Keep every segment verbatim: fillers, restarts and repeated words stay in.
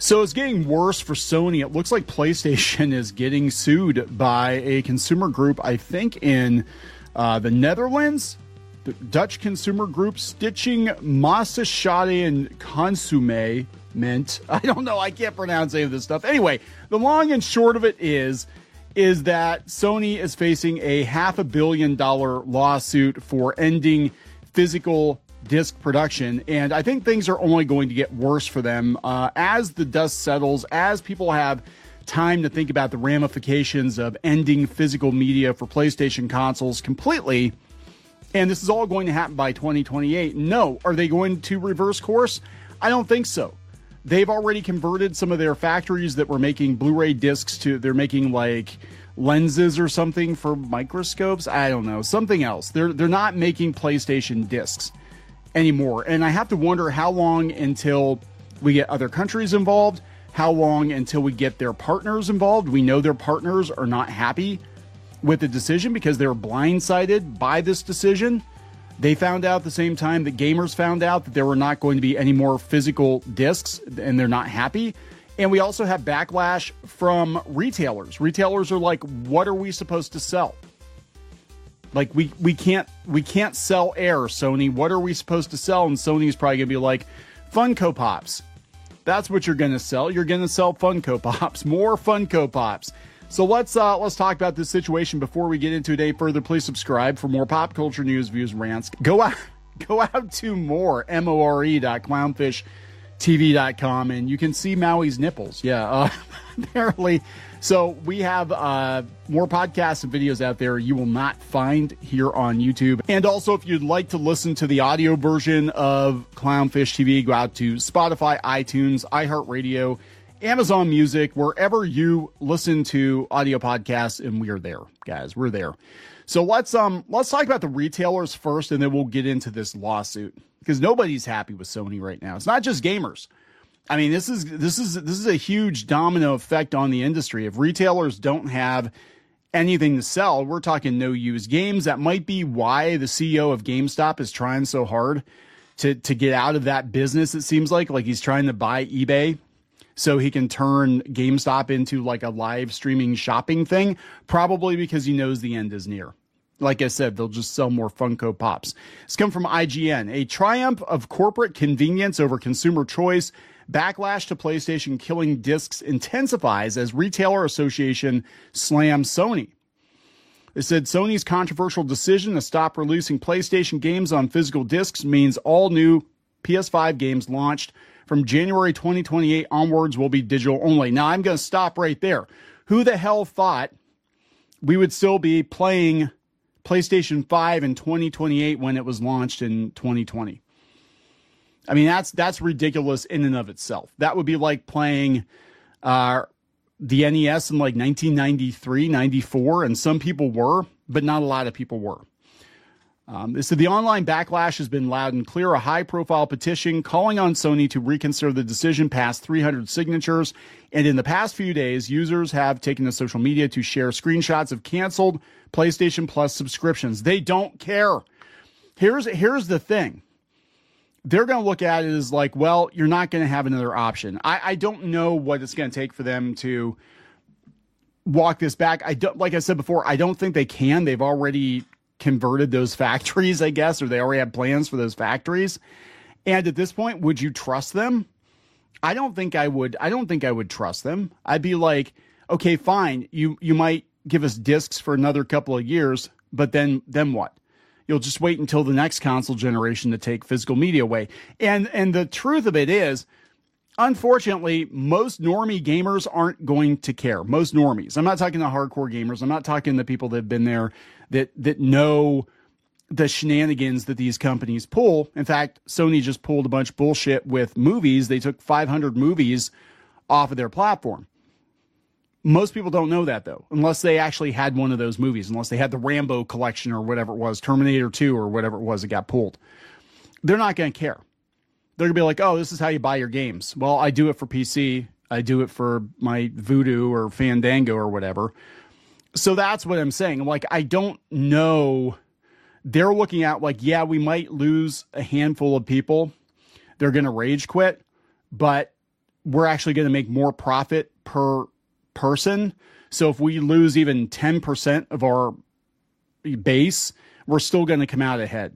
So it's getting worse for Sony. It looks like PlayStation is getting sued by a consumer group, I think in uh, the Netherlands. The Dutch consumer group Stichting Maatschappij en Consument. I don't know. I can't pronounce any of this stuff. Anyway, the long and short of it is, is that Sony is facing a half a billion dollar lawsuit for ending physical disc production, and I think things are only going to get worse for them uh, as the dust settles, as people have time to think about the ramifications of ending physical media for PlayStation consoles completely. And this is all going to happen by twenty twenty-eight. No. Are they going to reverse course? I don't think so. They've already converted some of their factories that were making Blu-ray discs to, they're making like lenses or something for microscopes. I don't know, something else. They're they're not making PlayStation discs anymore. And I have to wonder how long until we get other countries involved, how long until we get their partners involved. We know their partners are not happy with the decision because they were blindsided by this decision. They found out at the same time that gamers found out that there were not going to be any more physical discs, and they're not happy. And we also have backlash from retailers. Retailers are like, what are we supposed to sell? Like, we, we can't we can't sell Air, Sony. What are we supposed to sell? And Sony's probably going to be like, Funko Pops. That's what you're going to sell. You're going to sell Funko Pops. More Funko Pops. So let's uh, let's talk about this situation before we get into it any further. Please subscribe for more pop culture news, views, rants. Go out, go out to more, M O R E dot clownfish T V dot com, and you can see Maui's nipples. Yeah, uh, apparently. So we have uh, more podcasts and videos out there you will not find here on YouTube. And also, if you'd like to listen to the audio version of Clownfish T V, go out to Spotify, iTunes, iHeartRadio, Amazon Music, wherever you listen to audio podcasts, and we are there, guys. We're there. So let's um let's talk about the retailers first, and then we'll get into this lawsuit, because nobody's happy with Sony right now. It's not just gamers. I mean, this is this is this is a huge domino effect on the industry. If retailers don't have anything to sell, we're talking no used games. That might be why the C E O of GameStop is trying so hard to to get out of that business. It seems like like he's trying to buy eBay so he can turn GameStop into like a live streaming shopping thing, probably because he knows the end is near. Like I said, they'll just sell more Funko Pops. It's come from I G N. A triumph of corporate convenience over consumer choice. Backlash to PlayStation killing discs intensifies as Retailer Association slams Sony. It said Sony's controversial decision to stop releasing PlayStation games on physical discs means all new P S five games launched from January twenty twenty-eight onwards will be digital only. Now, I'm going to stop right there. Who the hell thought we would still be playing PlayStation five in twenty twenty-eight when it was launched in twenty twenty? I mean, that's that's ridiculous in and of itself. That would be like playing uh, the N E S in like nineteen ninety-three, ninety-four, and some people were, but not a lot of people were. Um, they said the online backlash has been loud and clear. A high-profile petition calling on Sony to reconsider the decision passed three hundred signatures, and in the past few days, users have taken to social media to share screenshots of canceled PlayStation Plus subscriptions. They don't care. Here's here's the thing. They're going to look at it as like, well, you're not going to have another option. I, I don't know what it's going to take for them to walk this back. I don't, like I said before, I don't think they can. They've already converted those factories, I guess, or they already have plans for those factories. And at this point, would you trust them? I don't think I would. I don't think I would trust them. I'd be like, okay, fine. You, you might give us discs for another couple of years, but then, then what? You'll just wait until the next console generation to take physical media away. And and the truth of it is, unfortunately, most normie gamers aren't going to care. Most normies. I'm not talking to hardcore gamers. I'm not talking to people that have been there that that know the shenanigans that these companies pull. In fact, Sony just pulled a bunch of bullshit with movies. They took five hundred movies off of their platform. Most people don't know that, though, unless they actually had one of those movies, unless they had the Rambo collection or whatever it was, Terminator two or whatever it was that got pulled. They're not going to care. They're going to be like, oh, this is how you buy your games. Well, I do it for P C. I do it for my Voodoo or Fandango or whatever. So that's what I'm saying. Like, I don't know. They're looking at like, yeah, we might lose a handful of people. They're going to rage quit, but we're actually going to make more profit per person. So if we lose even ten percent of our base, we're still going to come out ahead.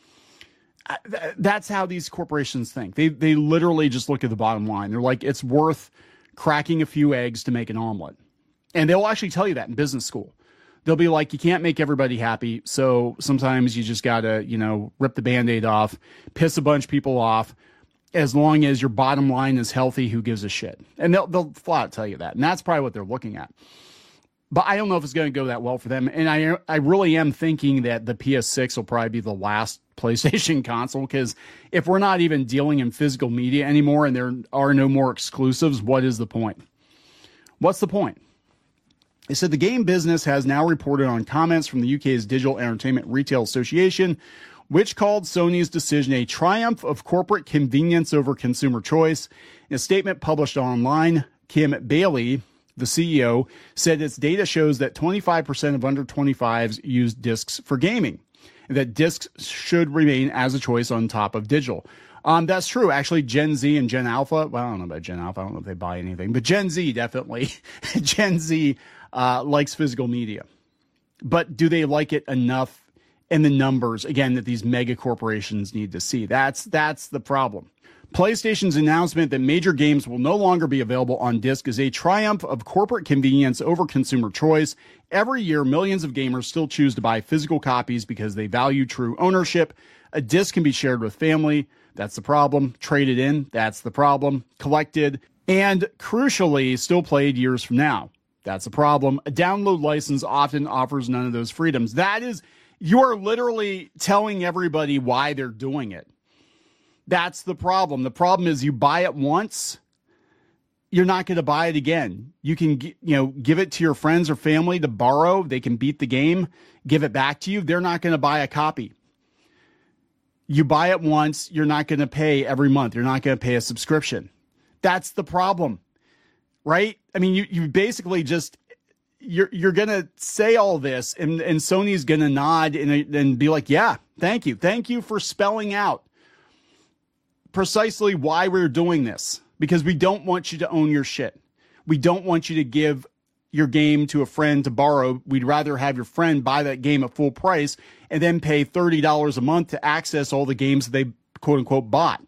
That's how these corporations think. They they literally just look at the bottom line. They're like, it's worth cracking a few eggs to make an omelet. And they'll actually tell you that in business school. They'll be like, you can't make everybody happy. So sometimes you just got to, you know, rip the Band-Aid off, piss a bunch of people off. As long as your bottom line is healthy, who gives a shit? And they'll, they'll flat out tell you that. And that's probably what they're looking at. But I don't know if it's going to go that well for them. And I I really am thinking that the P S six will probably be the last PlayStation console, because if we're not even dealing in physical media anymore and there are no more exclusives, what is the point? What's the point? They said the game business has now reported on comments from the U K's Digital Entertainment Retail Association, which called Sony's decision a triumph of corporate convenience over consumer choice. In a statement published online, Kim Bailey, the C E O, said its data shows that twenty-five percent of under twenty-fives use discs for gaming, and that discs should remain as a choice on top of digital. Um, that's true. Actually, Gen Z and Gen Alpha, well, I don't know about Gen Alpha. I don't know if they buy anything, but Gen Z definitely. Gen Z uh, likes physical media. But do they like it enough in the numbers, again, that these mega corporations need to see? That's that's the problem. PlayStation's announcement that major games will no longer be available on disc is a triumph of corporate convenience over consumer choice. Every year, millions of gamers still choose to buy physical copies because they value true ownership. A disc can be shared with family. That's the problem. Traded in. That's the problem. Collected. And crucially, still played years from now. That's a problem. A download license often offers none of those freedoms. That is, you're literally telling everybody why they're doing it. That's the problem. The problem is you buy it once, you're not going to buy it again. You can, you know, give it to your friends or family to borrow. They can beat the game, give it back to you. They're not going to buy a copy. You buy it once, you're not going to pay every month. You're not going to pay a subscription. That's the problem, right? I mean, you, you basically just, you're, you're going to say all this and, and Sony's going to nod and, and be like, yeah, thank you. Thank you for spelling out precisely why we're doing this, because we don't want you to own your shit. We don't want you to give your game to a friend to borrow. We'd rather have your friend buy that game at full price and then pay thirty dollars a month to access all the games they quote unquote bought.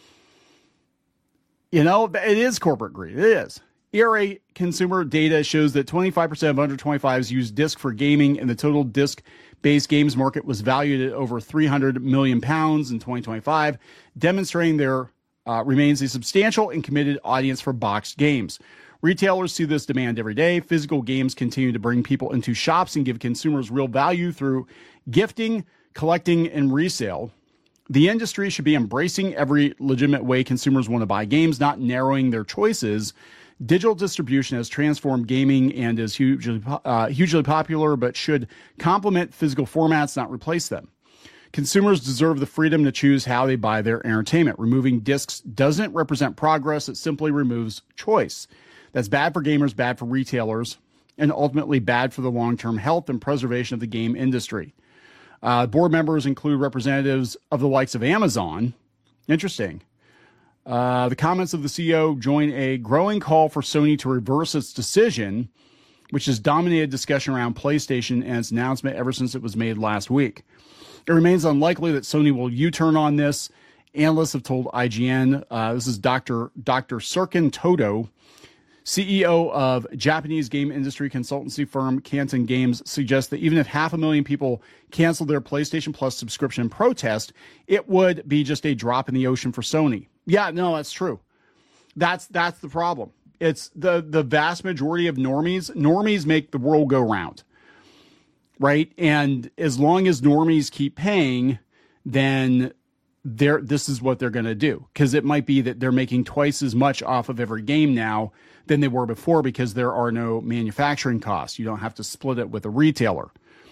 You know, it is corporate greed. It is. E R A consumer data shows that twenty-five percent of under twenty-fives use disc for gaming, and the total disc-based games market was valued at over three hundred million pounds in twenty twenty-five, demonstrating there uh, remains a substantial and committed audience for boxed games. Retailers see this demand every day. Physical games continue to bring people into shops and give consumers real value through gifting, collecting, and resale. The industry should be embracing every legitimate way consumers want to buy games, not narrowing their choices. Digital distribution has transformed gaming and is hugely, uh, hugely popular, but should complement physical formats, not replace them. Consumers deserve the freedom to choose how they buy their entertainment. Removing discs doesn't represent progress. It simply removes choice. That's bad for gamers, bad for retailers, and ultimately bad for the long-term health and preservation of the game industry. Uh, board members include representatives of the likes of Amazon. Interesting. Uh, the comments of the C E O join a growing call for Sony to reverse its decision, which has dominated discussion around PlayStation and its announcement ever since it was made last week. It remains unlikely that Sony will U-turn on this. Analysts have told I G N. Uh, this is Doctor Doctor Serkan Toto, C E O of Japanese game industry consultancy firm Canton Games, suggests that even if half a million people canceled their PlayStation Plus subscription in protest, it would be just a drop in the ocean for Sony. Yeah, no, that's true. That's that's the problem. It's the the vast majority of normies. Normies make the world go round, right? And as long as normies keep paying, then they're this is what they're going to do. Because it might be that they're making twice as much off of every game now than they were before, because there are no manufacturing costs. You don't have to split it with a retailer.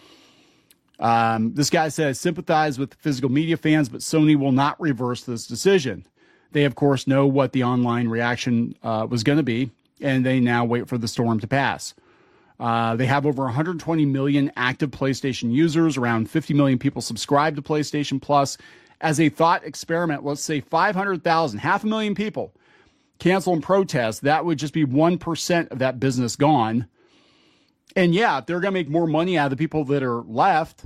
Um, this guy says, sympathize with physical media fans, but Sony will not reverse this decision. They, of course, know what the online reaction uh, was going to be, and they now wait for the storm to pass. Uh, they have over one hundred twenty million active PlayStation users. Around fifty million people subscribe to PlayStation Plus. As a thought experiment, let's say five hundred thousand, half a million people cancel and protest, that would just be one percent of that business gone. And yeah, they're going to make more money out of the people that are left.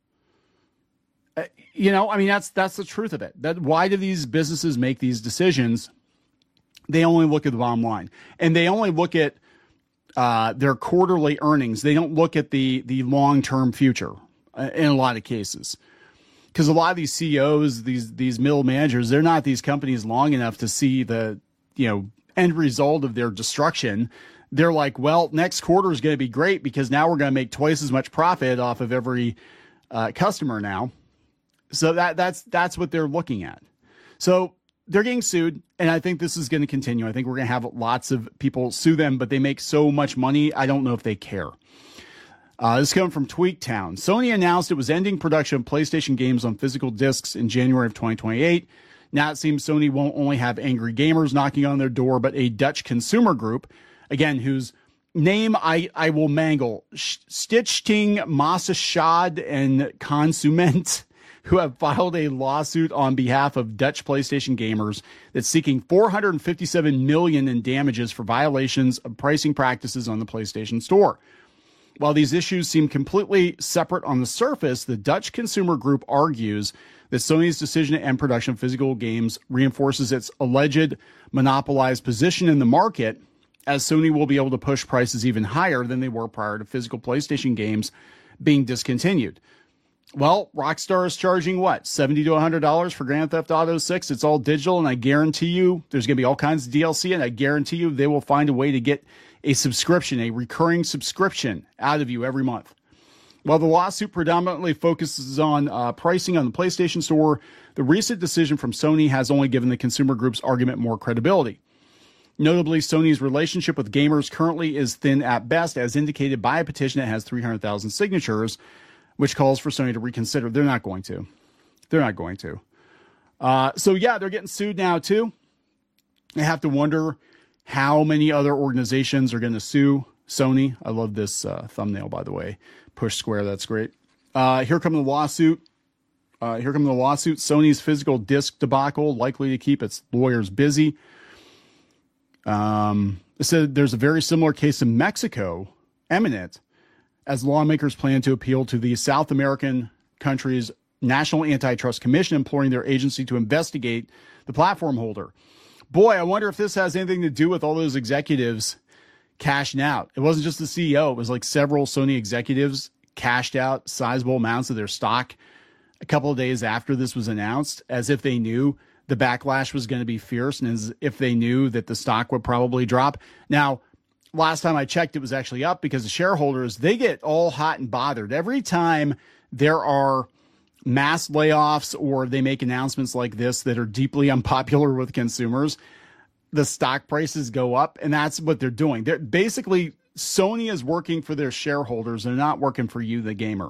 Uh, you know, I mean, that's that's the truth of it. That why do these businesses make these decisions? They only look at the bottom line, and they only look at uh, their quarterly earnings. They don't look at the the long term future uh, in a lot of cases, because a lot of these C E Os, these these middle managers, they're not at these companies long enough to see the you know end result of their destruction. They're like, well, next quarter is going to be great because now we're going to make twice as much profit off of every uh, customer now. So that that's that's what they're looking at. So they're getting sued, and I think this is going to continue. I think we're going to have lots of people sue them, but they make so much money, I don't know if they care. Uh, this is coming from Tweaktown. Sony announced it was ending production of PlayStation games on physical discs in January of twenty twenty-eight. Now it seems Sony won't only have angry gamers knocking on their door, but a Dutch consumer group, again, whose name I, I will mangle, Stichting Massachade and Consument, who have filed a lawsuit on behalf of Dutch PlayStation gamers that's seeking four hundred fifty-seven million dollars in damages for violations of pricing practices on the PlayStation Store. While these issues seem completely separate on the surface, the Dutch consumer group argues that Sony's decision to end production of physical games reinforces its alleged monopolized position in the market, as Sony will be able to push prices even higher than they were prior to physical PlayStation games being discontinued. Well, Rockstar is charging what, seventy to one hundred dollars for Grand Theft Auto six? It's all digital, and I guarantee you there's going to be all kinds of D L C, and I guarantee you they will find a way to get a subscription, a recurring subscription out of you every month. While the lawsuit predominantly focuses on uh, pricing on the PlayStation Store, the recent decision from Sony has only given the consumer group's argument more credibility. Notably, Sony's relationship with gamers currently is thin at best, as indicated by a petition that has three hundred thousand signatures, which calls for Sony to reconsider. They're not going to. They're not going to. Uh, so, yeah, they're getting sued now, too. I have to wonder how many other organizations are going to sue Sony. I love this uh, thumbnail, by the way. Push square, that's great. Uh, here come the lawsuit. Uh, here come the lawsuit. Sony's physical disc debacle likely to keep its lawyers busy. Um, it said there's a very similar case in Mexico, imminent, as lawmakers plan to appeal to the South American country's National Antitrust Commission, imploring their agency to investigate the platform holder. Boy, I wonder if this has anything to do with all those executives cashing out. It wasn't just the C E O. It was like several Sony executives cashed out sizable amounts of their stock a couple of days after this was announced, as if they knew the backlash was going to be fierce and as if they knew that the stock would probably drop. Now, last time I checked, it was actually up because the shareholders, they get all hot and bothered. Every time there are mass layoffs or they make announcements like this that are deeply unpopular with consumers, the stock prices go up, and that's what they're doing. They're basically, Sony is working for their shareholders. They're not working for you, the gamer.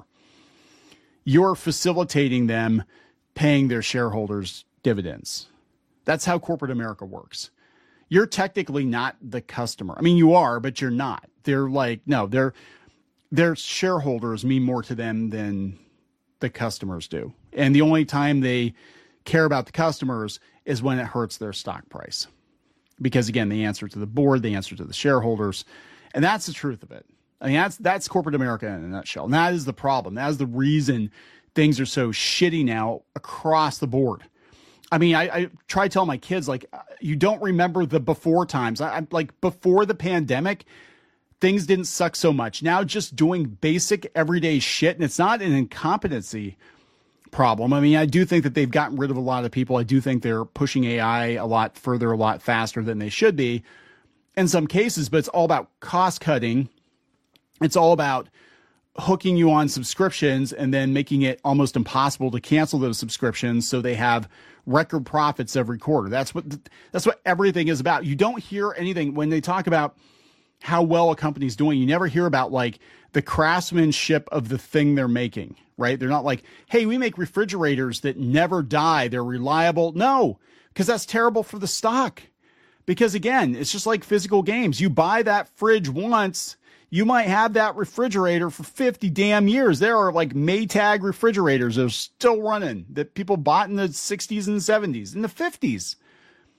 You're facilitating them paying their shareholders dividends. That's how corporate America works. You're technically not the customer. I mean, you are, but you're not. They're like, no, they're, their shareholders mean more to them than the customers do. And the only time they care about the customers is when it hurts their stock price. Because again, they answer to the board, they answer to the shareholders. And that's the truth of it. I mean, that's, that's corporate America in a nutshell. And that is the problem. That is the reason things are so shitty now across the board. I mean, I, I try to tell my kids, like, you don't remember the before times. I, I'm like, before the pandemic, things didn't suck so much. Now just doing basic everyday shit, and it's not an incompetency problem. I mean, I do think that they've gotten rid of a lot of people. I do think they're pushing A I a lot further, a lot faster than they should be in some cases, but it's all about cost cutting. It's all about hooking you on subscriptions and then making it almost impossible to cancel those subscriptions so they have record profits every quarter. That's what that's what everything is about. You don't hear anything when they talk about how well a company's doing. You never hear about like the craftsmanship of the thing they're making, right? They're not like, hey, we make refrigerators that never die. They're reliable. No, because that's terrible for the stock. Because again, it's just like physical games. You buy that fridge once, you might have that refrigerator for fifty damn years. There are like Maytag refrigerators that are still running that people bought in the sixties and seventies, in the fifties.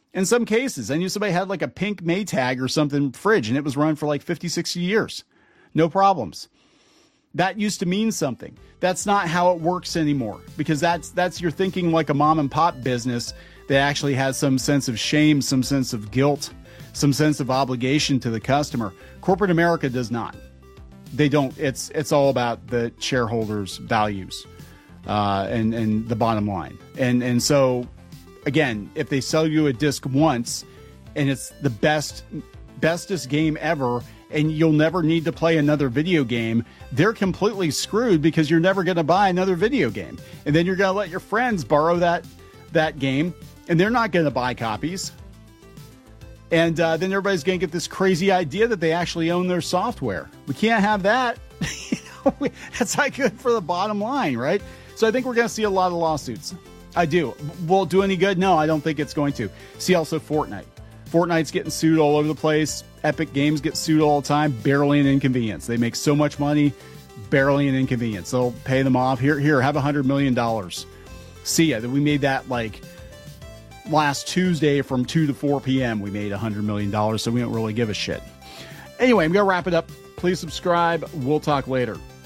In some cases, I knew somebody had like a pink Maytag or something fridge, and it was run for like fifty, sixty years. No problems. That used to mean something. That's not how it works anymore, because that's that's you're thinking like a mom and pop business that actually has some sense of shame, some sense of guilt, some sense of obligation to the customer. Corporate America does not. They don't. It's it's all about the shareholders' values uh, and and the bottom line. And and so, again, if they sell you a disc once and it's the best bestest game ever, and you'll never need to play another video game, they're completely screwed, because you're never going to buy another video game. And then you're going to let your friends borrow that that game, and they're not going to buy copies. And uh, then everybody's going to get this crazy idea that they actually own their software. We can't have that. You know, that's not good for the bottom line, right? So I think we're going to see a lot of lawsuits. I do. Will it do any good? No, I don't think it's going to. See also Fortnite. Fortnite's getting sued all over the place. Epic Games gets sued all the time. Barely an inconvenience. They make so much money, barely an inconvenience. They'll pay them off. Here, here, have one hundred million dollars. See ya. We made that like last Tuesday from two to four p.m. We made one hundred million dollars, so we don't really give a shit. Anyway, I'm going to wrap it up. Please subscribe. We'll talk later.